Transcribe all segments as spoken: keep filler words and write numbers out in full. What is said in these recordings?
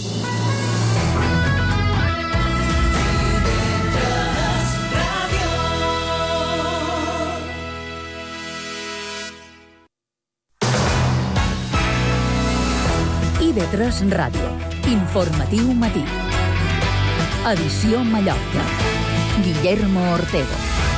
I V tres Ràdio. Informatiu matí. Edició Mallorca. Guillermo Ortego.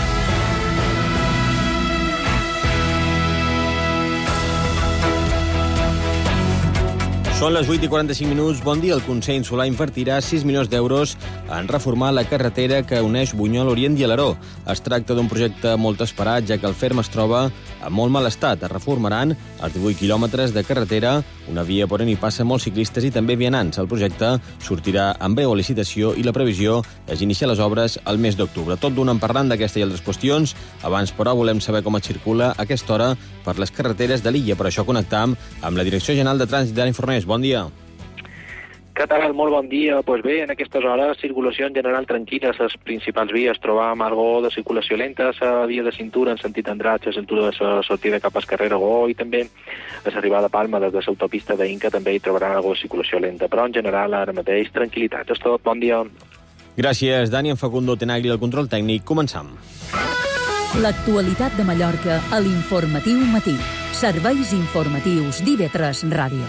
Són les vuit i quaranta-cinc minuts. Bon dia. El Consell Insular invertirà sis milions d'euros en reformar la carretera que uneix Bunyol, Orient i Alaró. Es tracta d'un projecte molt esperat, ja que el ferm es troba en molt mal estat. Es reformaran els divuit quilòmetres de carretera, una via per on hi passen molts ciclistes i també vianants. El projecte sortirà en breu a licitació i la previsió és iniciar les obres al mes d'octubre. Tot d'un en parlant d'aquesta i altres qüestions. Abans, però, volem saber com es circula a aquesta hora per les carreteres de l'illa. Per això connectam amb la Direcció General de Trànsit d'Ara Informés. Bon dia. Què tal? Molt bon dia. Doncs pues bé, en aquestes hores, circulació en general tranquil·la a les principals vies. Trobam algo de circulació lenta a la via de cintura en sentit Andratx, a cintura de la sortida cap al carrer Aragó, i també a l'arribada a Palma des de l'autopista d'Inca també hi trobaran algo de circulació lenta. Però en general, ara mateix, tranquil·litat. És tot. Bon dia. Gràcies, Dani. En Facundo Tenagli, el control tècnic. Començam. L'actualitat de Mallorca a l'Informatiu Matí. Serveis informatius d'I V tres Ràdio.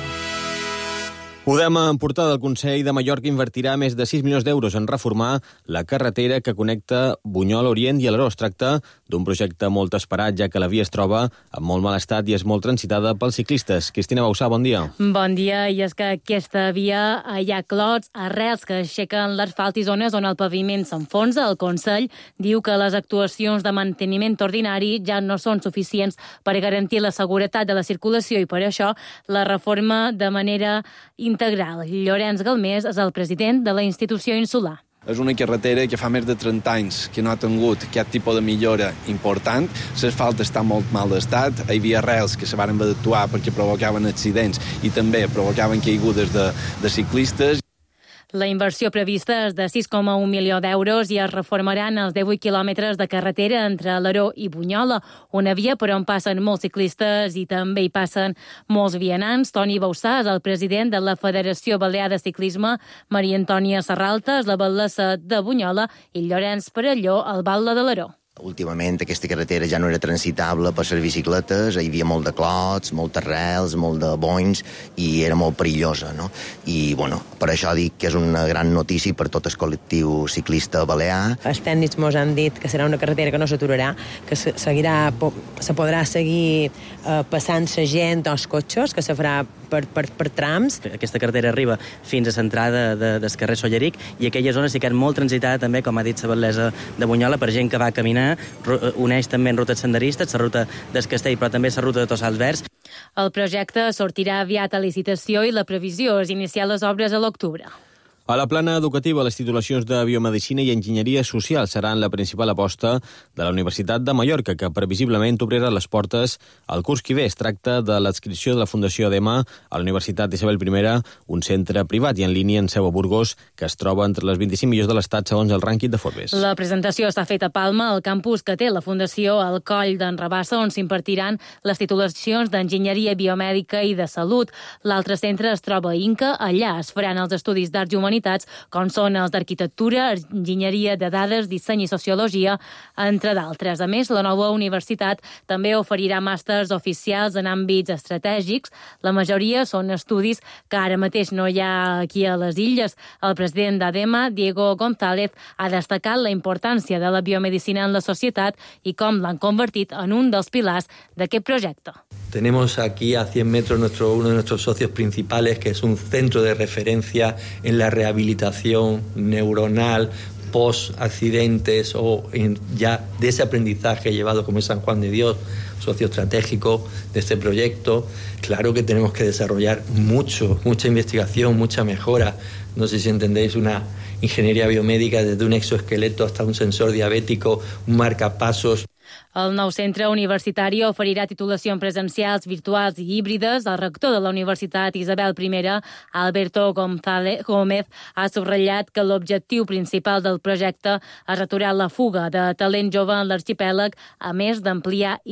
Udema, en portada del Consell de Mallorca, invertirà més de sis milions d'euros en reformar la carretera que connecta Bunyol, Orient i Alaró. Es tracta d'un projecte molt esperat, ja que la via es troba en molt mal estat i és molt transitada pels ciclistes. Cristina Bausà, bon dia. Bon dia, i és que aquesta via hi ha clots, arrels que aixequen l'asfalt i zones on el paviment s'enfonsa. El Consell diu que les actuacions de manteniment ordinari ja no són suficients per garantir la seguretat de la circulació i per això la reforma de manera integral. Llorenç Galmés és el president de la institució insular. És una carretera que fa més de trenta anys que no ha tingut aquest tipus de millora important. L'asfalt està molt mal d'estat. Hi havia arrels que se van haver d'actuar perquè provocaven accidents i també provocaven caigudes de, de ciclistes. La inversió prevista és de sis coma un milió d'euros i es reformaran els divuit quilòmetres de carretera entre Alaró i Bunyola, una via per on passen molts ciclistes i també hi passen molts vianants. Toni Bausà és el president de la Federació Balear de Ciclisme, Maria Antònia Serralta és la batllessa de Bunyola i Llorenç Perelló, el batlle d'Alaró. Últimament aquesta carretera ja no era transitable per les bicicletes, hi havia molt de clots, moltes arrels, molt de bonys i era molt perillosa, no? I, bueno, per això dic que és una gran notícia per tot el col·lectiu ciclista balear. Els tècnics ens han dit que serà una carretera que no s'aturarà, que se, seguirà, se podrà seguir eh, passant la gent o els cotxes, que se farà per, per, per trams. Aquesta carretera arriba fins a l'entrada de, del carrer Solleric i aquella zona sí que és molt transitada també, com ha dit la batllessa de Bunyola, per gent que va caminar. Uneix també en rutes senderistes, la ruta del Castell, però també la ruta de Tossals Verds. El projecte sortirà aviat a licitació i la previsió és iniciar les obres a l'octubre. A la plana educativa, les titulacions de Biomedicina i Enginyeria Social seran la principal aposta de la Universitat de Mallorca, que previsiblement obrirà les portes al curs que ve. Es tracta de l'adscripció de la Fundació Adema a la Universitat Isabel I, un centre privat i en línia en seu a Burgos, que es troba entre les vint-i-cinc millors de l'Estat segons el rànquing de Forbes. La presentació està feta a Palma, al campus que té la Fundació al Coll d'en Rabassa, on s'impartiran les titulacions d'Enginyeria Biomèdica i de Salut. L'altre centre es troba a Inca. Allà es faran els estudis d'arts i humanitats, com són els d'arquitectura, enginyeria de dades, disseny i sociologia, entre d'altres. A més, la nova universitat també oferirà màsters oficials en àmbits estratègics. La majoria són estudis que ara mateix no hi ha aquí a les illes. El president d'Adema, Diego González, ha destacat la importància de la biomedicina en la societat i com l'han convertit en un dels pilars d'aquest projecte. Tenemos aquí a cien metros nuestro, uno de nuestros socios principales, que es un centro de referencia en la rehabilitación neuronal post-accidentes o en ya de ese aprendizaje llevado como es San Juan de Dios, socio estratégico de este proyecto. Claro que tenemos que desarrollar mucho, mucha investigación, mucha mejora. No sé si entendéis una ingeniería biomédica desde un exoesqueleto hasta un sensor diabético, un marcapasos. El nou centre universitari oferirà titulacions presencials, virtuals i híbrides. El rector de la Universitat Isabel I, Alberto González Gómez, ha subratllat que l'objectiu principal del projecte és aturar la fuga de talent jove en l'arxipèlag, a més d'ampliar i de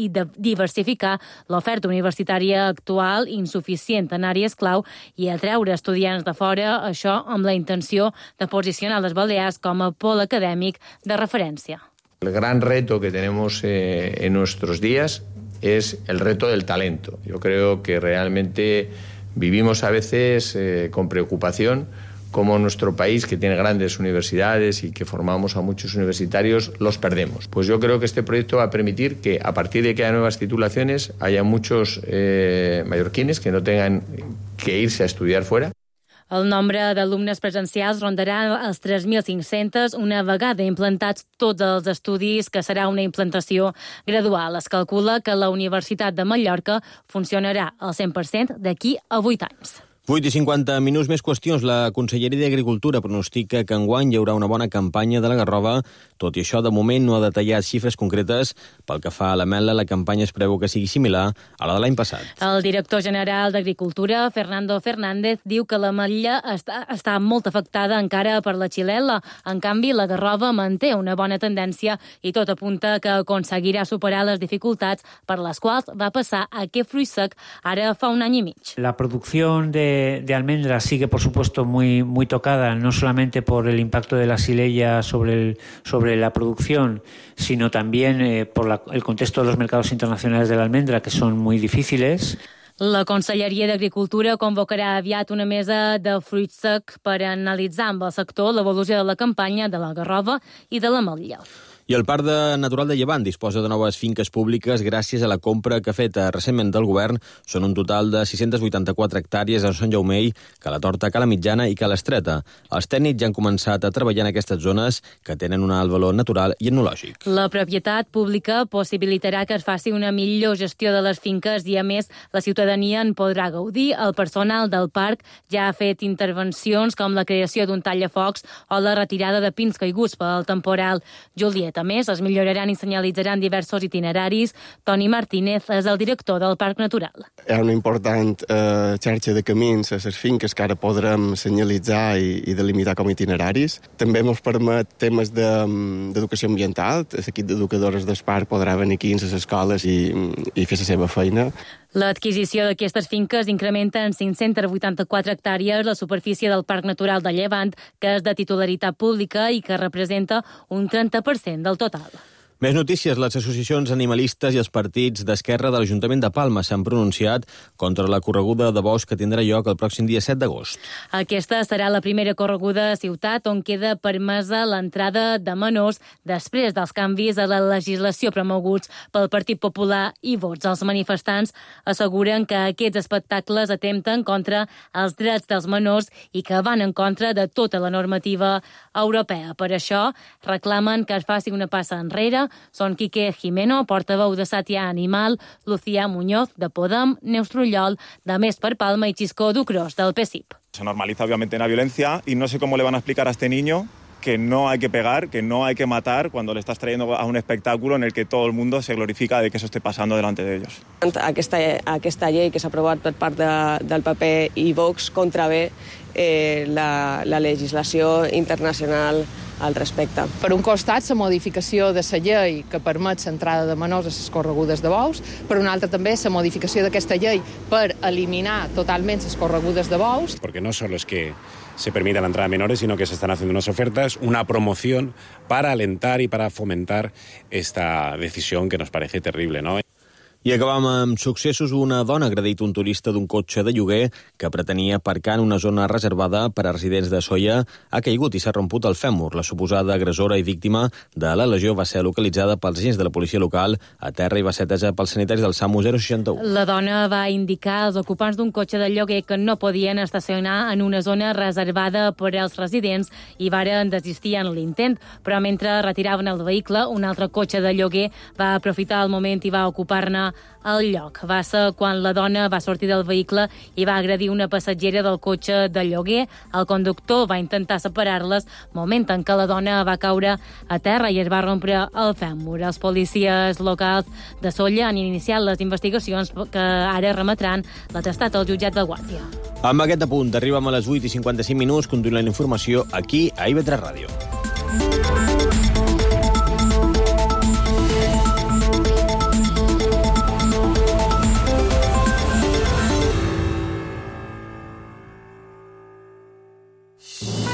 diversificar l'oferta universitària actual, insuficient en àrees clau, i atreure estudiants de fora, això amb la intenció de posicionar les Balears com a pol acadèmic de referència. El gran reto que tenemos eh, en nuestros días es el reto del talento. Yo creo que realmente vivimos a veces eh, con preocupación como nuestro país, que tiene grandes universidades y que formamos a muchos universitarios, los perdemos. Pues yo creo que este proyecto va a permitir que, a partir de que haya nuevas titulaciones, haya muchos eh, mallorquines que no tengan que irse a estudiar fuera. El nombre d'alumnes presencials rondarà els tres mil cinc-cents una vegada implantats tots els estudis, que serà una implantació gradual. Es calcula que la Universitat de Mallorca funcionarà al cent per cent d'aquí a vuit anys. vuit i cinquanta minuts, més qüestions. La Conselleria d'Agricultura pronostica que enguany hi haurà una bona campanya de la garrova. Tot i això, de moment no ha detallat xifres concretes. Pel que fa a la mel·la, la campanya es preveu que sigui similar a la de l'any passat. El director general d'Agricultura, Fernando Fernández, diu que l'ametlla està, està molt afectada encara per la xilel·la. En canvi, la garrova manté una bona tendència i tot apunta que aconseguirà superar les dificultats per les quals va passar aquest fruit sec ara fa un any i mig. La producció de de almendras sigue, por supuesto, muy, muy tocada, no solamente por el impacto de la xilella sobre, el, sobre la producción, sino también eh, por la, el contexto de los mercados internacionales de la almendra, que son muy difíciles. La Conselleria d'Agricultura convocarà aviat una mesa de fruit sec per analitzar amb el sector l'evolució de la campanya de la garrova i de l'ametlla. I el Parc de Natural de Llevant disposa de noves finques públiques gràcies a la compra que ha fet recentment del govern. Són un total de sis-centes vuitanta-quatre hectàrees a Sant Jaumell, Cala Torta, Cala Mitjana i Cala Estreta. Els tècnics ja han començat a treballar en aquestes zones que tenen un alt valor natural i etnològic. La propietat pública possibilitarà que es faci una millor gestió de les finques i, a més, la ciutadania en podrà gaudir. El personal del parc ja ha fet intervencions com la creació d'un tallafocs o la retirada de pins caiguts pel temporal. Julieta, a més, es milloraran i senyalitzaran diversos itineraris. Toni Martínez és el director del Parc Natural. Hi ha una important eh, xarxa de camins a les finques que ara podrem senyalitzar i, i delimitar com a itineraris. També ens permet temes d'educació de, ambiental. L'equip d'educadores del parc podrà venir aquí a les escoles i, i fer la seva feina. L'adquisició d'aquestes finques incrementa en cinc-centes vuitanta-quatre hectàrees la superfície del Parc Natural de Llevant, que és de titularitat pública i que representa un trenta per cent del total. Més notícies. Les associacions animalistes i els partits d'esquerra de l'Ajuntament de Palma s'han pronunciat contra la correguda de bous que tindrà lloc el pròxim dia set d'agost. Aquesta serà la primera correguda a ciutat on queda permesa l'entrada de menors després dels canvis a la legislació promoguts pel Partit Popular i Vots. Els manifestants asseguren que aquests espectacles atempten contra els drets dels menors i que van en contra de tota la normativa europea. Per això reclamen que es faci una passa enrere. Són Quique Jimeno, portaveu de Sàtia Animal, Lucía Muñoz, de Podem, Neus Trullol, de Més per Palma y Chisco Ducros, del P S I P. Se normaliza obviamente la violencia y no sé cómo le van a explicar a este niño que no hay que pegar, que no hay que matar cuando le estás trayendo a un espectáculo en el que todo el mundo se glorifica de que eso esté pasando delante de ellos. Aquesta, aquesta llei que s'ha aprovat per part de, del P P i Vox contravé eh, la, la legislació internacional al respecte. Per un costat, la modificació de la llei que permet l'entrada de menors a les corregudes de bous, per un altre també la modificació d'aquesta llei per eliminar totalment les corregudes de bous. Porque no solo es que se permita la entrada de menores, sino que se están haciendo unas ofertas, una promoción para alentar y para fomentar esta decisión que nos parece terrible, ¿no? I acabam amb successos. Una dona ha agredit un turista d'un cotxe de lloguer que pretenia aparcar en una zona reservada per a residents de Sóller. Ha caigut i s'ha romput el fèmur. La suposada agressora i víctima de la lesió va ser localitzada pels agents de la policia local a terra i va ser atesa pels sanitaris del SAMU zero seixanta u. La dona va indicar als ocupants d'un cotxe de lloguer que no podien estacionar en una zona reservada per als residents i varen desistir en l'intent, però mentre retiraven el vehicle, un altre cotxe de lloguer va aprofitar el moment i va ocupar-ne el lloc. Va ser quan la dona va sortir del vehicle i va agredir una passatgera del cotxe de lloguer. El conductor va intentar separar-les, moment en què la dona va caure a terra i es va rompre el fèmur. Els policies locals de Sóller han iniciat les investigacions que ara remetran l'atestat al jutjat de Guàrdia. Amb aquest apunt arribem a les vuit i cinquanta-cinc minuts. Continuem la informació aquí a I V tres Ràdio.